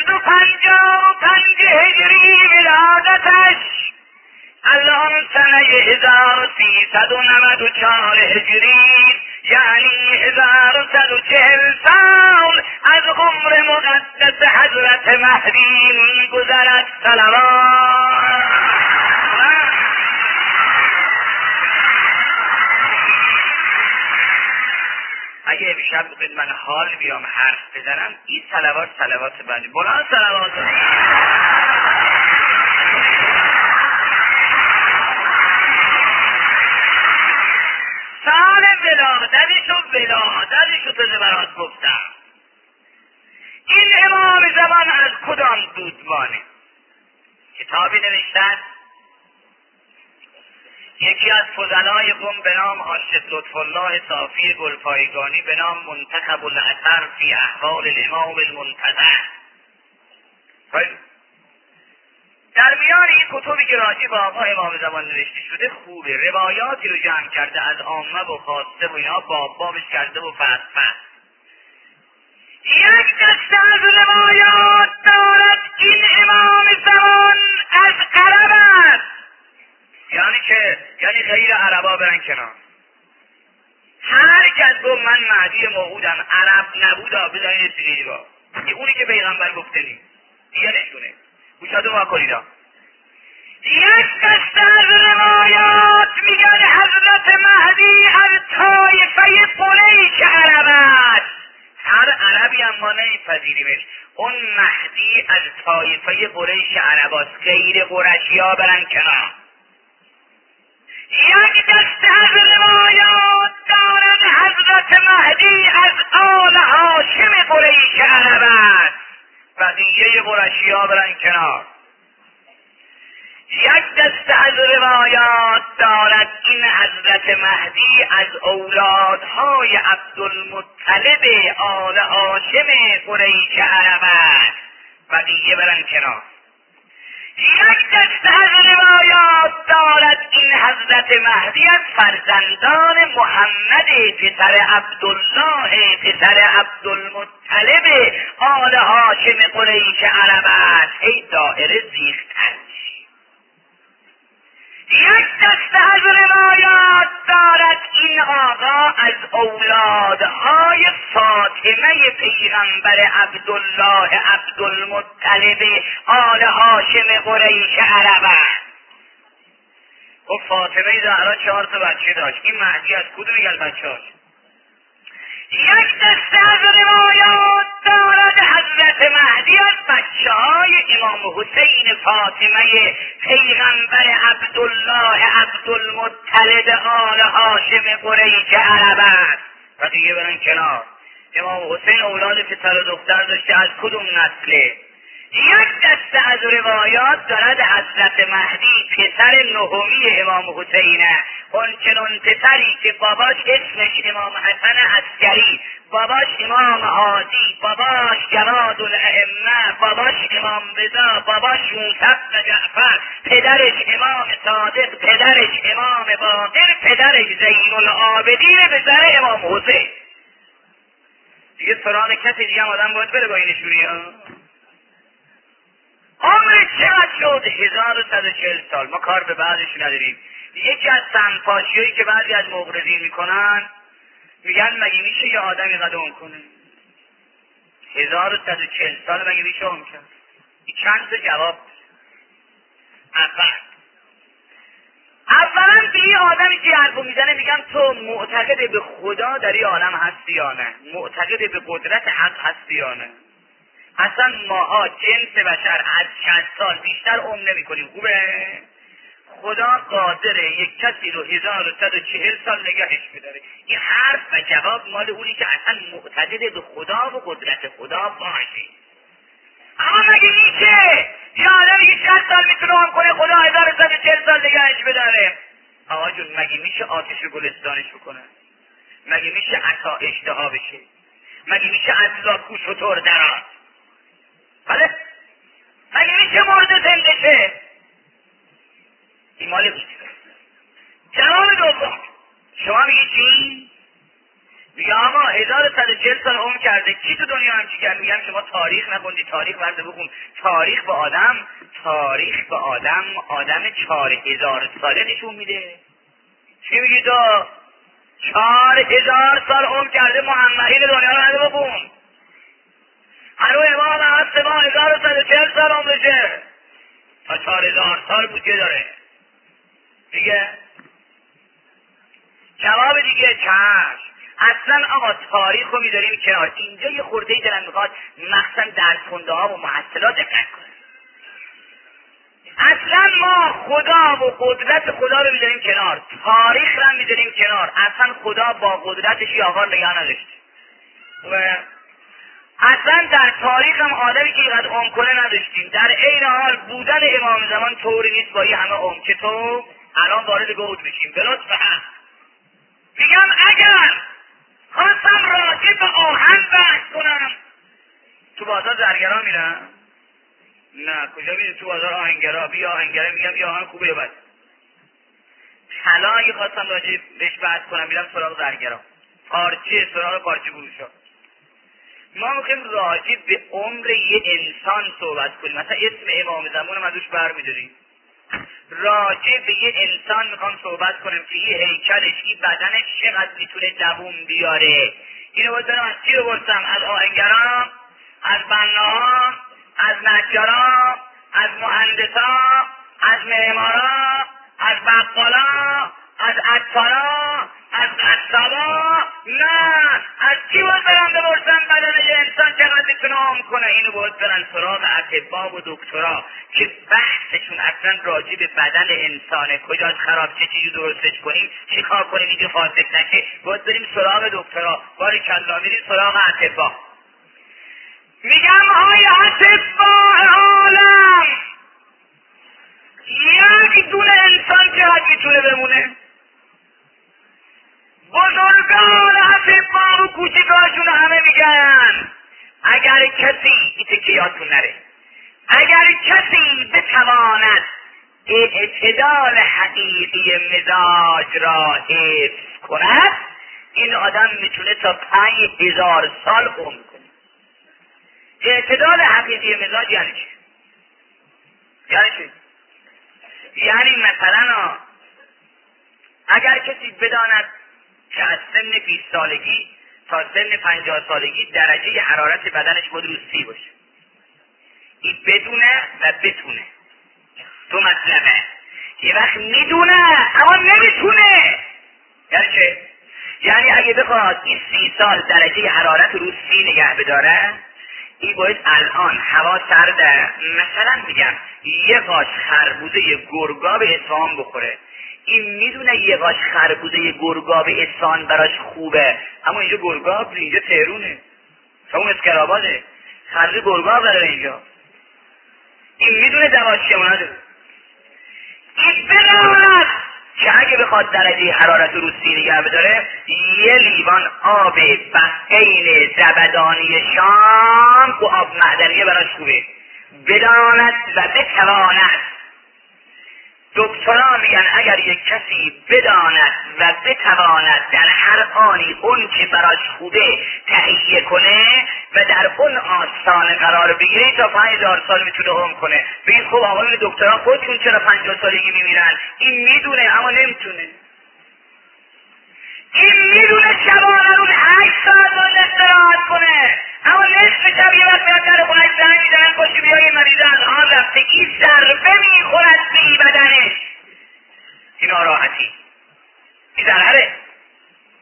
255 هجری ولادتش، الان سنه 1394 هجری، یعنی 1140 سال از عمر مقدس حضرت مهدی میگذرد. صلوات. اگه امشب بخواید من حال بیام حرف بزنم، این صلوات بنده بلند صلوات. سال ولادتشو تازه برات گفتم. این امام زمان از کدام دودمانه؟ کتابی نوشتن یکی از فضلای قم به نام حاج لطف الله صافی گلپایگانی به نام منتخب الاثر فی احوال الامام المنتظر. در میان این کتبی که راجع به آقا امام زمان نوشته شده خوبه، روایاتی رو جمع کرده از عامه و خاصه و اینا، بابش کرده و فصل. یک دسته از روایات دارد این امام زمان از عرب است، یعنی غیر عربا برن کنار. هر کس گفت من مهدی موعودم عرب نبودا بزنید سیریگا، اونی که پیغمبر گفته نیست دیگه نشونه گوشاتو ما کنیدا. یک دسته از روایات میگن حضرت مهدی از طایفه قریش عرب است. هر عربی هم ما نمیپذیریمش. اون مهدی از طایفه قریش عرب است، غیر قریشی ها برن کنار. یک دسته از روایات دارد حضرت مهدی از آل هاشم قریش عرب است، بقیه قریشی ها برن کنار. یک دسته از روایات دارد این حضرت مهدی از اولادهای عبدالمطلب آل هاشم قریش عرب است، بقیه برن کنار. یک دسته از روایات دارد این حضرت مهدی از فرزندان محمد پسر عبدالله پسر عبدالمطلب آل هاشم قریش عرب است. ای دائره زیختر. یک دسته از روایات دارد این آقا از اولادهای فاطمه پیغمبر عبدالله عبدالمطلب آل هاشم قریش عرب است. و فاطمه زهرا 4 تا بچه داشت. این مهدی از کدوم میگن بچه‌هاش؟ یک دسته از روایات دارد حضرت مهدی از بچه‌های امام حسین فاطمه پیغمبر عبدالله عبدالمطلب آل هاشم قریش عرب است. بقیه برن کنار. امام حسین اولاد پسر و دختر داشته، از کدوم نسله؟ یک دسته از روایات دارد حضرت مهدی پسر نهمی امام حسینه، اون چنون پسری که باباش اسمش امام حسن عسکری، باباش امام حاجی، باباش جواد الائمه، باباش امام رضا، باباش موسی بن جعفر، پدرش امام صادق، پدرش امام باقر، پدرش زین العابدین پسر امام حسین. دیگه سراغ کسی دیگه هم آدم باید بره با این نشونی ها. عمر چقدر شد؟ 1140 سال. ما کار به بعدش نداریم. یکی از سنپاشیایی که بعضی از مغرضین میکنن میگن مگه میشه یه آدمی قدم کنه 1140 سال؟ مگه میشه هم کرد؟ این چند تا جواب. اولا به این آدمی که حرفو میزنه میگن تو معتقد به خدا در این عالم هستی یا نه؟ معتقد به قدرت حق هستی یا نه؟ اصلا ماها جنس بشر از 60 سال بیشتر عمر نمی کنیم. خوبه؟ خدا قادره یک کسی رو 1140 سال نگهش بداره. این حرف و جواب مال اونی که اصلا معتقد به خدا و قدرت خدا باشه. اما مگه میشه یه آدمی که 60 سال میتونه عمر کنه خدا 1140 سال نگهش بداره؟ آقا جون مگه میشه آتش گلستانش بکنه؟ مگه میشه عصا اشتها بشه؟ مگه میشه از لاکو شطور درات؟ بله؟ مگه میشه مرده زنده شه؟ این مال میشه. جواب دوم شما میگی چی؟ میگه آقا 1140 سال عمر کرده، کی تو دنیا همچی کرد؟ میگم شما تاریخ نخوندی، تاریخ ورده بخون. تاریخ به آدم 4000 ساله نشون میده. چی میگی تو؟ 4000 سال عمر کرده محمد، این دنیا رو ورده بخون. هنو امام هست ما 1140 سال عمرشه، تا 4000 سال بود که داره دیگه. جواب دیگه چشم. اصلا آقا تاریخ رو میذاریم کنار. اینجا یه خورده دلم میخواد مخصوصا درس خونده ها و محصلات دقت کنه. اصلا ما خدا و قدرت خدا رو میذاریم کنار، تاریخ رو میذاریم کنار. اصلا خدا با قدرتش یاور نگاه نداشت. اصلا در تاریخ هم آدمی که اینقدر عمر کنه نداشتیم. در عین حال بودن امام زمان طوری نیست با این همه عمر که تو الان وارد گود بشیم. بلطف هم میگم اگر خواستم راجع به آهن بحث کنم، تو بازار زرگران میرن؟ نه. کجا میره؟ تو بازار آهنگرا. بیا آهنگره میگم بیا آهن خوبه بد. حالا اگه خواستم راجع بهش بحث کنم میرم سراغ زرگران، سراغ پارچه فروشا. ما میخوایم راجع به عمر یه انسان صحبت کنیم. مثلا اسم امام زمان ما دوش برمیداریم. راجع به یه انسان میخوام صحبت کنم که یه هیکلش، این بدنش چقدر میتونه دووم بیاره. اینو باید برم از چی رو برسم؟ از آهنگران، از بناها، از نجارا، از مهندسا، از معمارا، از بقالا، از عطارا، از قصابا. نه، از کی باید برم بپرسم بدن یه انسان چقدر میتونه عمر کنه؟ اینو باید برن سراغ اطباء و دکترا که بحثشون اصلا راجع به بدن انسانه. کجاش خراب، چجوری درستش کنیم، چی کار کنیم اینجا فاسد نشه. باید بریم سراغ دکترا، باریکلا میریم سراغ اطباء. میگم های اطباء عالم، یک دونه انسان چقدر میتونه بمونه؟ بزرگان اطباء و کوچکاشون همه میگن اگر کسی، این که یادتون نره، اگر کسی بتواند اعتدال حقیقی مزاج را حفظ کند، این آدم میتونه تا 5000 سال عمر کنه. اعتدال حقیقی مزاج یعنی چی؟ یعنی مثلا اگر کسی بداند که از سن 20 سالگی تا سن 50 سالگی درجه حرارت بدنش باید رو 30 باشه، این بدونه و بتونه. تو مطلبه یه وقت میدونه اما نمیتونه. یعنی چه؟ یعنی اگه بخواد این 30 سال درجه حرارت رو 30 نگه بداره، این باید الان هوا سرده، مثلا میگم یه قاش خربوزه گرگاب اصفهان بخوره. این میدونه یه قاش خربوزه گرگاب اصفهان براش خوبه، اما اینجا گرگاب، اینجا تهرونه، اون اسکرآباده، خربوزه گرگاب داره اینجا. این میدونه دواش چمونه. این بداند که اگه بخواد درجه حرارت رو 30 نگه بداره، یه لیوان آب بحین زبدانی شام و آب معدنیه براش خوبه. بداند و بتواند. دکترها میگن اگر یک کسی بداند و بتواند در هر آنی اون که براش خوبه تهیه کنه و در اون آستانه قرار بگیره، تا 5000 سال میتونه عمر کنه. ببین خب آقایون دکترها خودشون چرا 50 سالگی میمیرن؟ این میدونه اما نمیتونه. این میدونه شبانه روز 8 ساعت باید استراحت کنه، اما نصف شب یه وقت میاد در خونه‌اش زنگ میزنن پاشو بیا این مریض از آن رفته. این ضربه میخورد به این بدنش. این ناراحتی، این ضرره.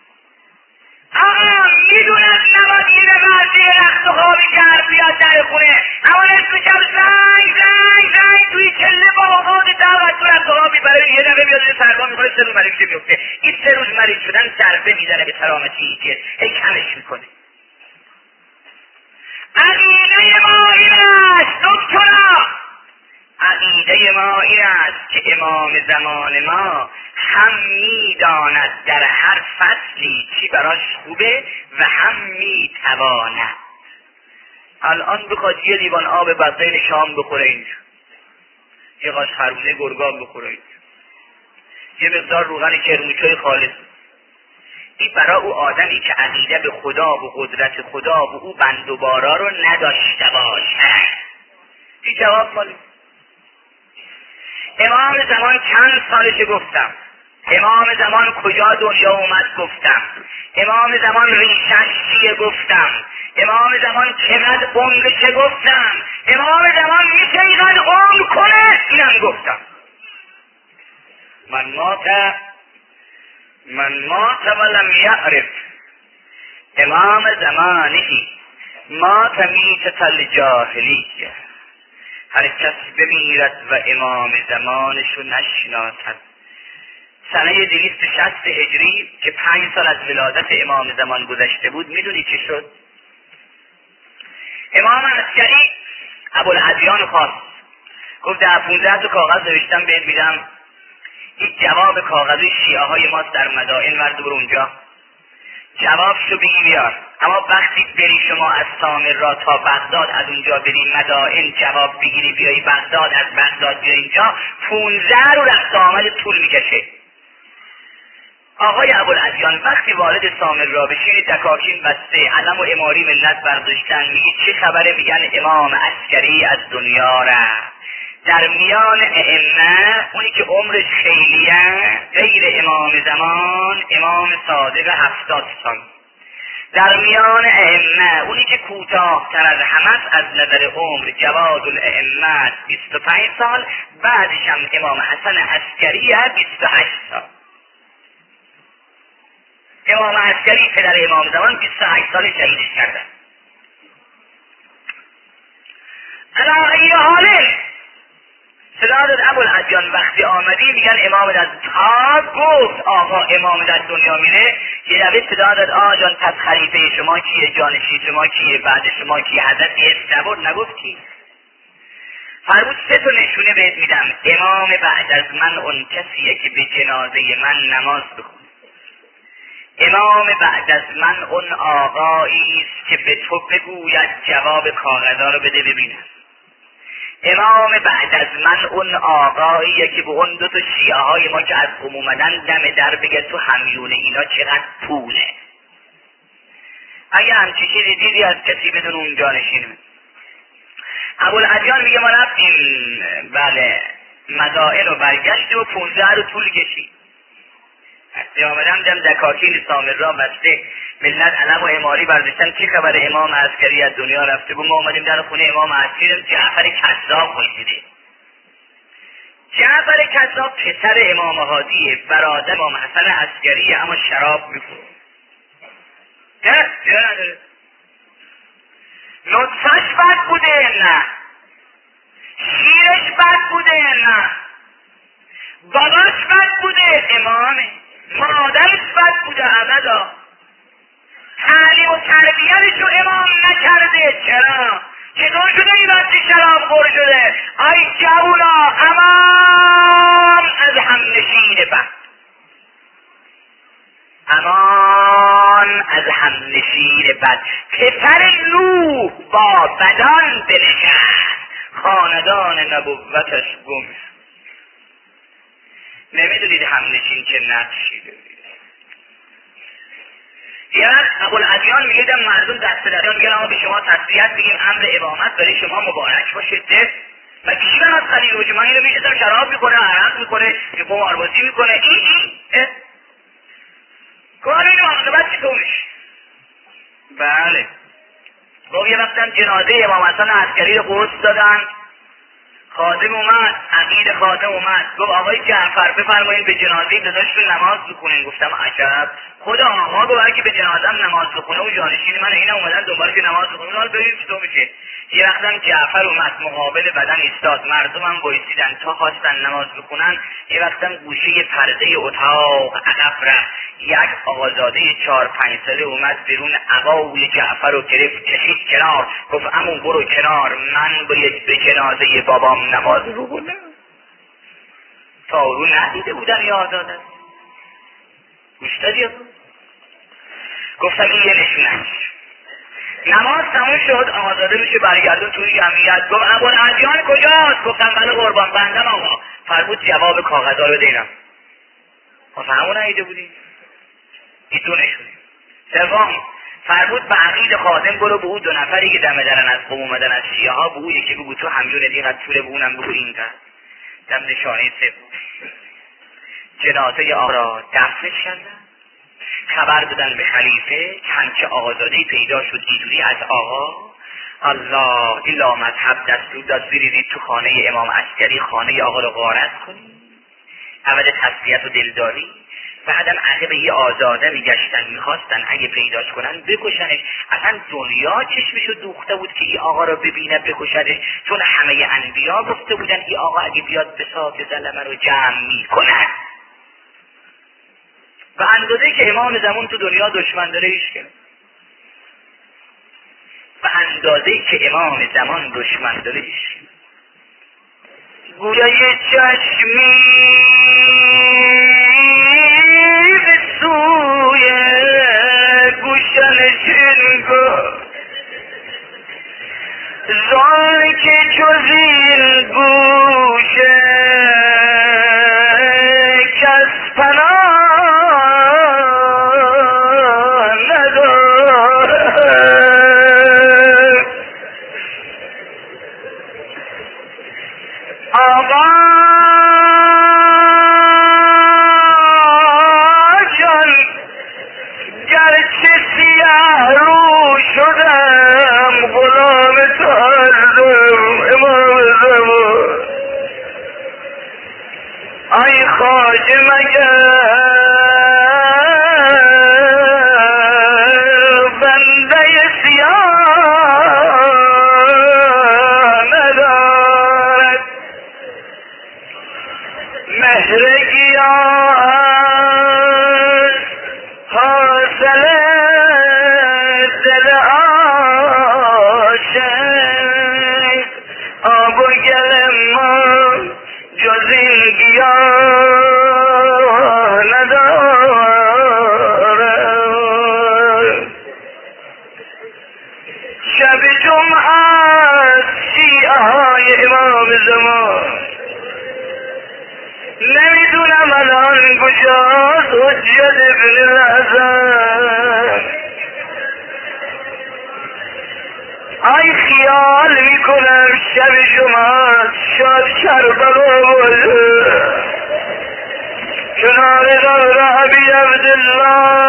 آقا میدونن نباید این به مرزی رخت و خوابی کرد بیاد در خونه، 3 روز مریض میفته. این 3 روز مریض شدن ضربه میزنه به سلامتی که هی کمش میکنه. عقیده ما این است دکترا، عقیده ما این است که امام زمان ما هم میداند در هر فصلی چی براش خوبه و هم میتواند. الان بخواد یه لیوان آب بطین شام بخوره اینجا، یه قاش خربوزه گرگان بخوره اینجا، یه مقدار روغن کرموچای خالص، این برای او آدمی که عقیده به خدا و قدرت خدا و او بند و بارا رو نداشته باشه. این جواب مالی. امام زمان چند سالش گفتم، امام زمان کجا دنیا اومد گفتم، امام زمان ریشش چیه گفتم، امام زمان چقدر عمرشه گفتم، امام زمان میشه اینقدر عمر کنه اینم گفتم. من مات ولم یعرف امام زمانی مات میتة الجاهلیه. هر کس بمیرد و امام زمانشو نشناسد. سنه 260 هجری که 5 سال از ولادت امام زمان گذشته بود، میدونی چی شد؟ امام عسکری ابوالادیان خواست، گفت 15 تا کاغذ نوشتم بهت میدم، این جواب کاغذی شیعه های ماست در مدائن، ورد برو اونجا جوابشو بگی بیار. اما وقتی بری شما از سامرا تا بغداد، از اونجا بری مدائن جواب بگیری بیایی بغداد، از بغداد بیای اینجا 15 رو رفت آمد طول میکشه. آقای ابوالادیان وقتی وارد سامرا بشین، دکاکین بسته، علم و اماری ملت برداشتن، میگی چه خبره؟ میگن امام عسکری از دنیا رفت. در میان ائمه اونی که عمرش خیلیه غیر امام زمان امام صادق 70 سال. در میان ائمه اونی که کوتاه‌تر از همه از نظر عمر جواد الائمه 25 سال، بعدش هم امام حسن عسکری 28 سال. امام عسکری پدر امام زمان 28 سال شهیدش کردن. علی ای حاله سلالت ابوالادیان وقتی آمدی میگن امام در تا گفت آقا امام در دنیا میره، یه دفعه صدالت آقا جان پس خلیفه شما کیه، جانشین شما کیه، بعد شما کیه، حضرت استبر نگفت کی؟ فرمود 3 تا نشونه بهت میدم. امام بعد از من اون کسیه که به جنازه من نماز بخونه. امام بعد از من اون آقایی است که به تو بگوید جواب کاغذا رو بده ببینم. امام بعد از من اون آقاییه که به اون 2 تا شیعه های ما که از قم اومدن دم در بگه تو همیون اینا چقدر پوله. اگه همچی چیزی دیدی از کسی بدون اون جانشینه. ابوالادیان میگه ما رفتیم بله مدائن رو برگشتیم و 15 رو طول کشید. وقتی آمدم دم دکاکین سامرا بسته، ملت علم و اماری برداشتن چه خبر امام عسکری از دنیا رفته بود. ما آمدیم در خونه امام عسکری، جعفر کذاب وایسیده. جعفر کذاب پسر امام هادیه، برادر امام حسن عسکریه، اما شراب میخوره. چرا نداره؟ نطفش بد بوده نه، شیرش بد بوده نه، باباش بد بوده امامه، مادرش بد بوده ابدا، تعلیم و تربیتش رو امام نکرده. چرا؟ چطور شده این بچه شراب خور شده؟ آی جوونا امان از همنشین بد، امان از همنشین بد. پسر نوح با بدان بنشست، خاندان نبوتش گم. نمیدونید همنشین چه نقشی داره. یه وقت ابوالادیان میگه مردم دست دادن میگن آقا به شما تسلیت بگیم، امر امامت برای شما مبارک باشه. و کشیدن از خلیل روی من اینو میشتم شراب میکنه، عرق میکنه، قماربازی میکنه، این کار اینو عاقبت چطور میشه؟ بله. خب یه وقتم جنازه امام حسن عسکری رو قرص دادن، خادم اومد، عقید خادم اومد، گفت آقای جعفر بفرمایید به جنازه داداشتون نماز بخونین. گفتم عجب، خود آقا گفت اگه به جنازم نماز بخونه و جانشین من اینا اومدن دنبال که نماز بخونه، حالا ببین چطور میشه. یه وقتم جعفر اومد مقابل بدن ایستاد، مردمم وایسیدن تا خواستن نماز بخونن. یه وقتم گوشه پرده اتاق عقب رفت، یک آقازاده 4-5 ساله اومد بیرون، عبای جعفر رو گرفت کشید کنار، گفت عمو برو کنار، من باید به جنازه بابام نماز بخونم. تا رو ندیده بودن یا آزادن. گوش دادی؟ گفتم این یه نشونش. نماز تموم شد، آزاده میشه برگردون توی جمعیت. گفت ابوالادیان کجاست؟ گفتم بله قربان بندم آقا. فرمود جواب کاغذها رو دیدم. ما همون ندیده بودیم. این دو نشونه. سوم فرمود به عقید خادم برو به اون 2 نفری که دم درن از قوم اومدن از شیعه ها، به اون یکی بگو تو همجون دیگه طوله، به اونم بگو این دم نشانه سوم. جنازه آقا را دفنش کردن، خبر دادن به خلیفه، چنچه آقازادهی پیدا شد اینجوری از آقا. الله الا مذهب دستور داد بریزید تو خانه امام عسکری، خانه آقا رو غارت کنید، عوض تسلیت و دلداری. بعدم عقب یه آزاده میگشتن، میخواستن اگه پیداش کنن بکشنش. اصلا دنیا چشمشو دوخته بود که این آقا رو ببینه بکشدش، چون همه انبیا گفته بودن این آقا اگه بیاد به ساک زلمه رو جمع میکنن. و اندازه که امام زمان تو دنیا دشمن داره ایش کنه، و اندازه که امام زمان دشمن داره ایش کنه. گویای چشمی به سوی گوشنشین گفت، زان که جز این گوشه کس پناه نداره. آقا جان گرچه سیاه رو شدم، غلام تردم امام زمان. ای خواجه مگر بنده سیاه ندارد، مهر گیاه حاصل دل عاشق، آب و گل ما جز این گیاه ندارد. شب جمعه شیعه های امام زمان، نمیدونم الان کجاست حجت ابن الحسن. ای خیال میکنم شب جمعه شاد کربلا باشه، کنار قبر ابی عبدالله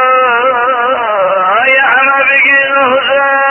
ای همه بگین حسین.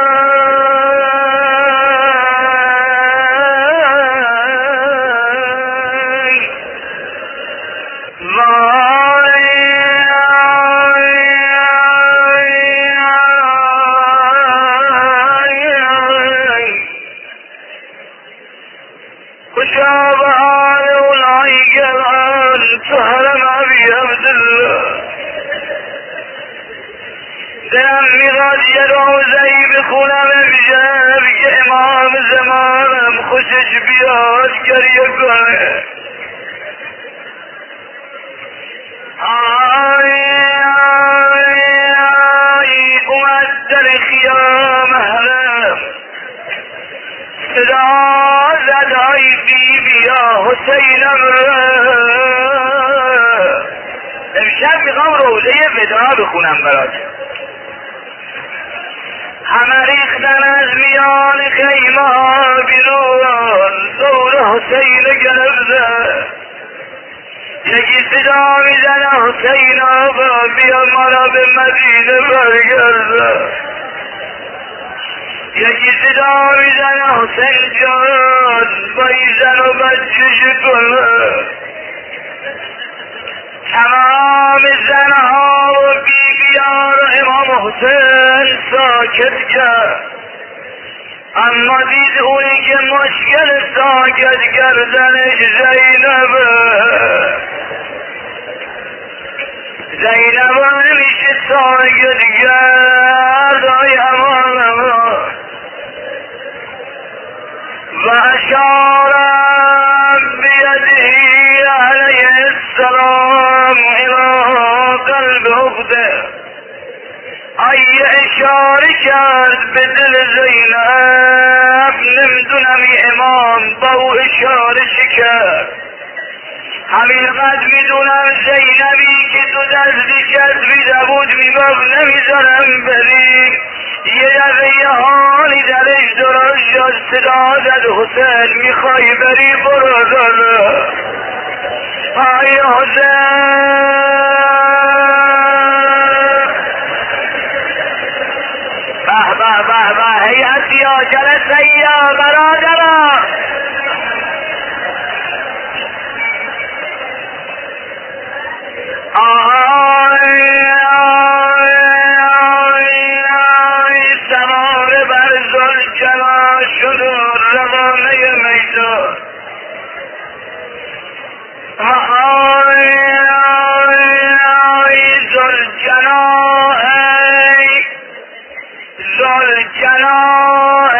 دلم میخواد یه روزه‌ای بخونم امشب که امام زمانم خوشش بیاد گریه کنه. آی آی آی اومد در خیام حرم، صدا زد ای بی بیا حسینم امشب میخوام روزه وداع بخونم برات. همه ریختن از میان خیمه ها بیرون، دور حسین گرفته. یکی صدا میزنه حسین آقا بیا ما را به مدینه برگرده. یکی صدا میزنه حسین جان با این زن و بچه‌ش کنه. تمام زنها و بیبیان و امام حسین ساکت کرد، اما دید اونی که مشکل ساکت کردنش زینب نمیشه ساکت کرد. آی امان و اشار بیدهی علیه السلام الى قلب اخته. آیه اشاره کرد به دل زینب، نمیدونم این امام با او اشاره کرد. همین قدر میدونم زینبی که تو دستی کسبیده بود میگفت نمیذارم بری. یه دفعه یه حالی درش درست شد، صدا زد حسین میخوای بری برو داره. آی حسین به به به به هیئت یا جلسه یا برادران سوار بر ذوالجلال شد و روانه میدان. ذوالجلال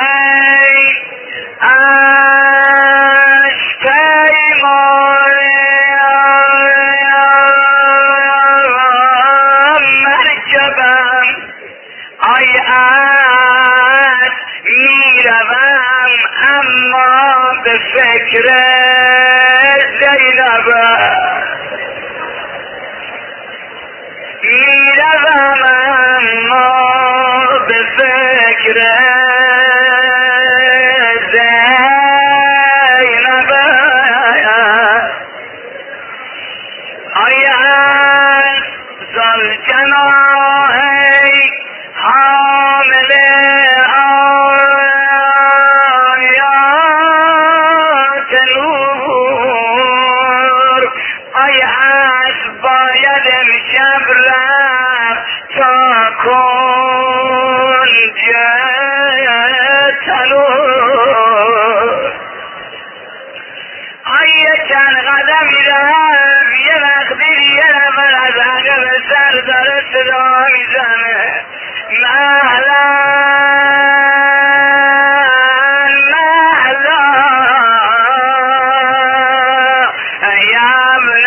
فکر زینب میروم اما به فکر زینب. آیا ذوالجلال حامل داره صدا میزنه مهلا مهلا یا ابن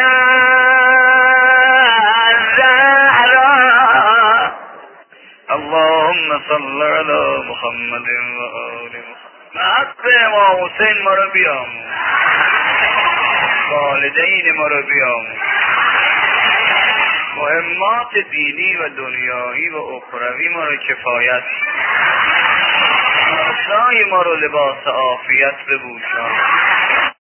الزهرا. اللهم صل علی محمد و آل محمد. حق امام حسین ما رو بیامون، والدین ما رو بیامون، مهمات دینی و دنیایی و اخروی ما رو کفایت، ناسای ما رو لباس عافیت بپوشان.